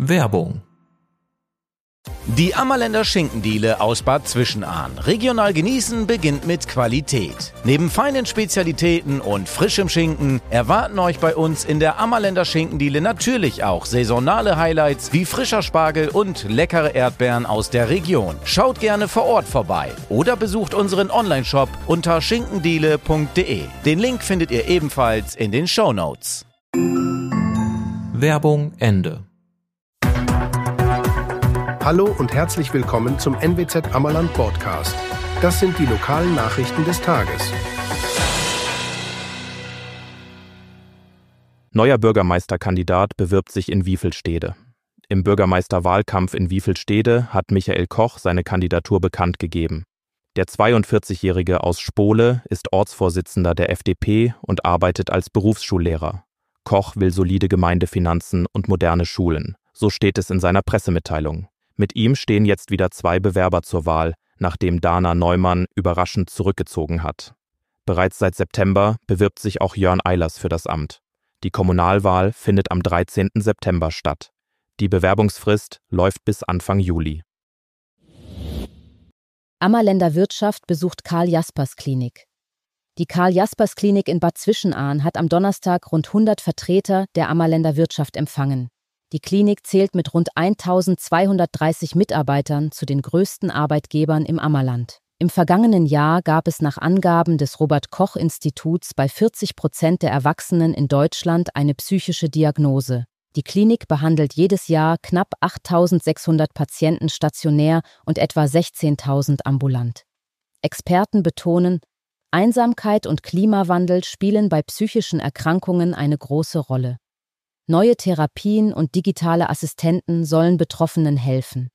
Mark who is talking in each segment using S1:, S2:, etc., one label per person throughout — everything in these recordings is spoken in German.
S1: Werbung.
S2: Die Ammerländer Schinkendiele aus Bad Zwischenahn. Regional genießen beginnt mit Qualität. Neben feinen Spezialitäten und frischem Schinken erwarten euch bei uns in der Ammerländer Schinkendiele natürlich auch saisonale Highlights wie frischer Spargel und leckere Erdbeeren aus der Region. Schaut gerne vor Ort vorbei oder besucht unseren Onlineshop unter schinkendiele.de. Den Link findet ihr ebenfalls in den Shownotes.
S1: Werbung Ende.
S3: Hallo und herzlich willkommen zum NWZ Ammerland Podcast. Das sind die lokalen Nachrichten des Tages.
S4: Neuer Bürgermeisterkandidat bewirbt sich in Wiefelstede. Im Bürgermeisterwahlkampf in Wiefelstede hat Michael Koch seine Kandidatur bekannt gegeben. Der 42-Jährige aus Spohle ist Ortsvorsitzender der FDP und arbeitet als Berufsschullehrer. Koch will solide Gemeindefinanzen und moderne Schulen. So steht es in seiner Pressemitteilung. Mit ihm stehen jetzt wieder 2 Bewerber zur Wahl, nachdem Dana Neumann überraschend zurückgezogen hat. Bereits seit September bewirbt sich auch Jörn Eilers für das Amt. Die Kommunalwahl findet am 13. September statt. Die Bewerbungsfrist läuft bis Anfang Juli.
S5: Ammerländer Wirtschaft besucht Karl-Jaspers-Klinik. Die Karl-Jaspers-Klinik in Bad Zwischenahn hat am Donnerstag rund 100 Vertreter der Ammerländer Wirtschaft empfangen. Die Klinik zählt mit rund 1230 Mitarbeitern zu den größten Arbeitgebern im Ammerland. Im vergangenen Jahr gab es nach Angaben des Robert-Koch-Instituts bei 40% der Erwachsenen in Deutschland eine psychische Diagnose. Die Klinik behandelt jedes Jahr knapp 8.600 Patienten stationär und etwa 16.000 ambulant. Experten betonen, Einsamkeit und Klimawandel spielen bei psychischen Erkrankungen eine große Rolle. Neue Therapien und digitale Assistenten sollen Betroffenen helfen.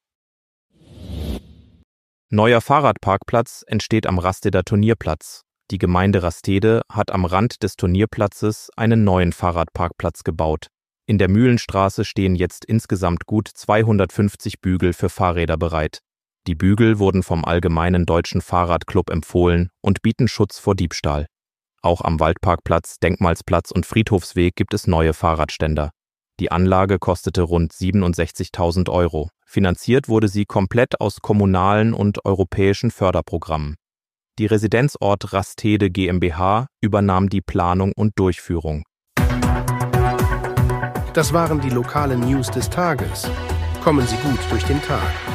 S4: Neuer Fahrradparkplatz entsteht am Rasteder Turnierplatz. Die Gemeinde Rastede hat am Rand des Turnierplatzes einen neuen Fahrradparkplatz gebaut. In der Mühlenstraße stehen jetzt insgesamt gut 250 Bügel für Fahrräder bereit. Die Bügel wurden vom Allgemeinen Deutschen Fahrradclub empfohlen und bieten Schutz vor Diebstahl. Auch am Waldparkplatz, Denkmalsplatz und Friedhofsweg gibt es neue Fahrradständer. Die Anlage kostete rund 67.000 €. Finanziert wurde sie komplett aus kommunalen und europäischen Förderprogrammen. Die Residenzort Rastede GmbH übernahm die Planung und Durchführung.
S3: Das waren die lokalen News des Tages. Kommen Sie gut durch den Tag.